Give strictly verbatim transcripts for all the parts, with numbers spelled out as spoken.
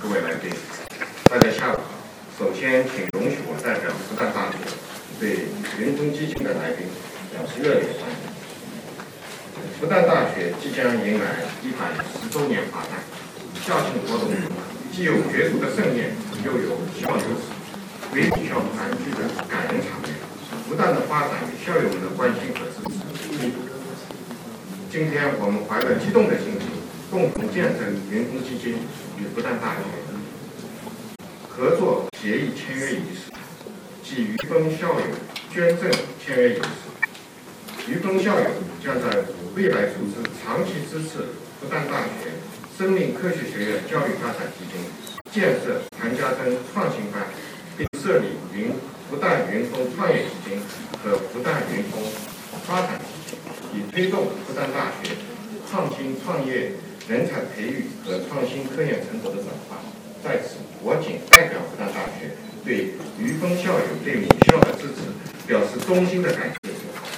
各位来宾，大家下午好。首先，请容许我代表复旦大学对云峰基金的来宾表示热烈欢迎。复旦大学即将迎来一百十周年华诞，校庆活动既有角逐的盛宴，又有校友史、为母校团聚的感人场面。复旦的发展与校友们的关心和支持。今天我们怀着激动的心情，共同见证云峰基金与复旦大学合作协议签约仪式及于峰校友捐赠签约仪式。于峰校友将在未来组织长期支持复旦大学生命科学学院教育发展基金，建设谭家珍创新班，并设立云复旦云峰创业基金和复旦云峰发展基金，以推动复旦大学创新创业人才培育和创新科研成果的转化。在此，我谨代表复旦大学对于峰校友对母校的支持表示衷心的感谢。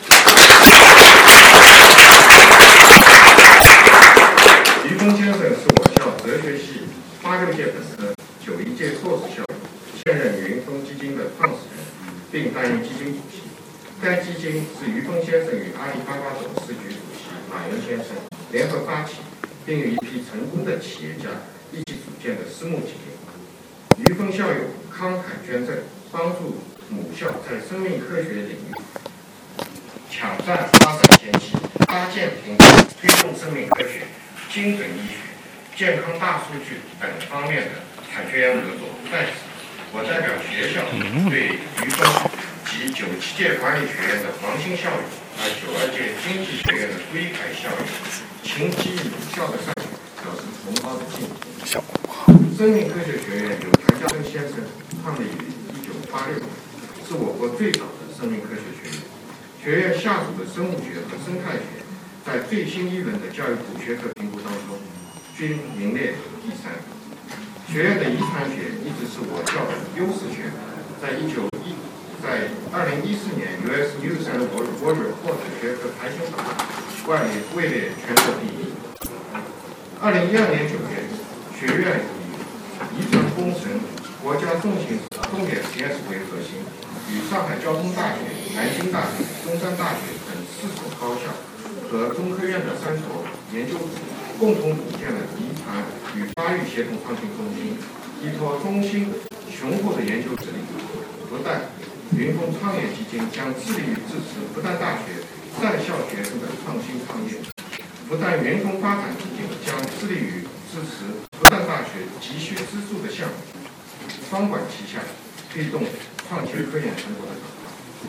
于峰先生是我校哲学系八六届本科、九一届硕士校友，现任云峰基金的创始人，并担任基金主席。该基金是于峰先生与阿里巴巴董事局主席马云先生联合发起，并与一批成功的企业家一起组建的私募基金。于峰校友慷慨捐赠，帮助母校在生命科学领域抢占发展先机，搭建平台，推动生命科学、精准医学、健康大数据等方面的产学研合作。在此，我代表学校对于峰及九七届管理学院的黄兴校友和九二届经济学院的归凯校友，勤基于母校的善行，表示崇高的敬意。生命科学学院由谭家珍先生创立于一九八六年，是我国最早的生命科学学院。学院下属的生物学和生态学，在最新一轮的教育普学科评估当中，均名列第三。学院的遗传学一直是我校的优势学科，在一九一在二零一四年 U S News and World Report 学科排行榜外列位列全国第一。二零一二年九月，学院以遗传工程国家重型重点实验室为核心，与上海交通大学、南京大学、中山大学等四所高校和中科院的三所研究组共同组建了遗传与发育协同创新中心，依托中心雄厚的研究实力，不但云峰创业基金将致力于支持复旦大学在校学生的创新创业，复旦云峰发展基金将致力于支持复旦大学急需资助的项目，双管齐下，推动创新科研成果的转化。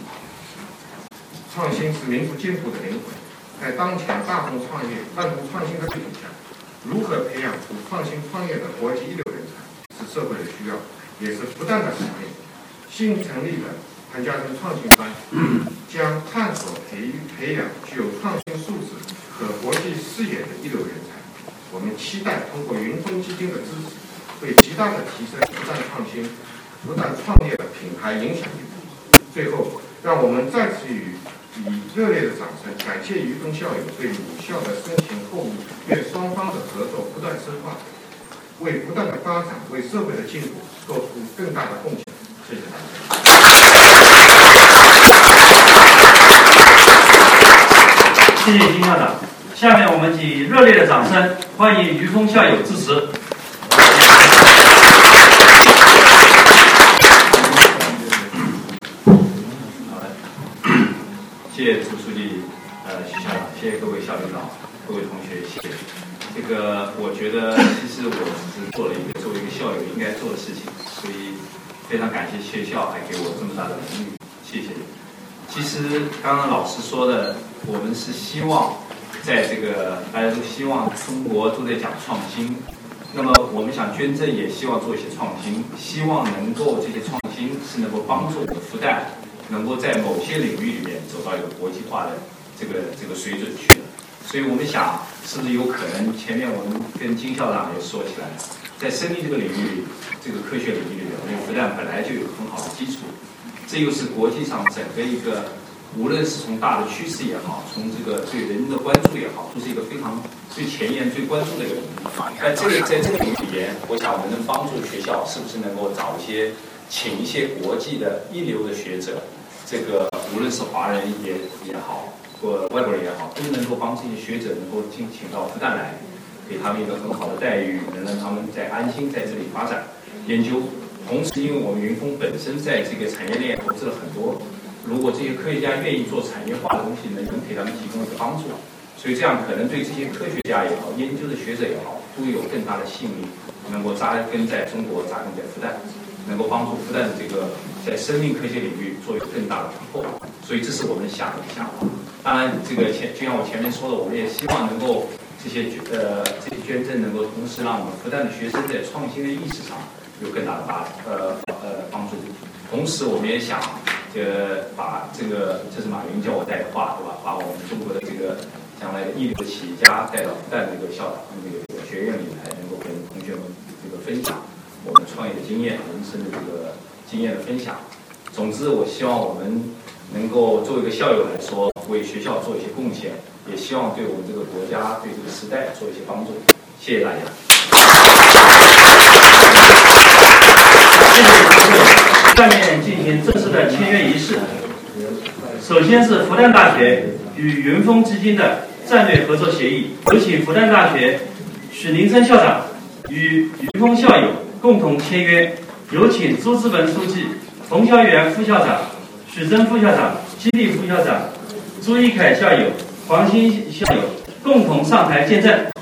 创新是民族进步的灵魂，在当前大众创业、大众创新的背景下，如何培养出创新创业的国际一流人才，是社会的需要，也是复旦的使命。新成立的谭家珍创新班将探索培育培养具有创新素质和国际视野的一流人才。我们期待通过云峰基金的支持，会极大的提升复旦创新、复旦创业的品牌影响力。最后，让我们再次以以热烈的掌声感谢于峰校友对母校的深情厚谊，愿双方的合作不断深化，为复旦的发展、为社会的进步做出更大的贡献。谢谢大家。 谢谢金校长。下面我们以热烈的掌声欢迎于峰校友致辞。好的，谢谢朱书记，呃，徐校长，谢谢各位校领导、各位同学，谢谢。这个我觉得，其实我只是做了一个作为一个校友应该做的事情，所以非常感谢学校还给我这么大的荣誉，谢谢。其实刚刚老师说的，我们是希望在这个大家都希望中国都在讲创新，那么我们想捐赠也希望做一些创新，希望能够这些创新是能够帮助我们复旦能够在某些领域里面走到一个国际化的这个这个水准去的。所以我们想，是不是有可能？前面我们跟金校长也说起来，在生命这个领域，这个科学领域里面，我们复旦本来就有很好的基础，这又是国际上整个一个无论是从大的趋势也好，从这个对人的关注也好，都是一个非常最前沿、最关注的一个领域。在这个在这个领域里边，我想我们能帮助学校，是不是能够找一些请一些国际的一流的学者，这个无论是华人也也好，或外国人也好，都能够帮这些学者能够进请到复旦来，给他们一个很好的待遇，能让他们在安心在这里发展研究。同时，因为我们云峰本身在这个产业链投资了很多，如果这些科学家愿意做产业化的东西呢，能给他们提供一个帮助，所以这样可能对这些科学家也好，研究的学者也好，都有更大的吸引力，能够扎根在中国，扎根在复旦，能够帮助复旦的这个在生命科学领域做一个更大的突破。所以这是我们想的想法。当然，这个前就像我前面说的，我们也希望能够这些呃这些捐赠能够同时让我们复旦的学生在创新的意识上有更大的帮呃呃帮助。同时，我们也想，呃，把这个这是马云叫我带的话，对吧？把我们中国的这个将来的一流的企业家带到复旦这个校长这个这个学院里来，能够跟同学们这个分享我们创业的经验、人生的这个经验的分享。总之，我希望我们能够作为一个校友来说，为学校做一些贡献，也希望对我们这个国家、对这个时代做一些帮助。谢谢大家。 下面进行正式的签约仪式。首先是复旦大学与云峰基金的战略合作协议，有请复旦大学许林生校长与云峰校友共同签约。有请朱之文书记、冯霄元副校长、许真副校长、基地副校长、朱一凯校友、黄鑫校友共同上台见证。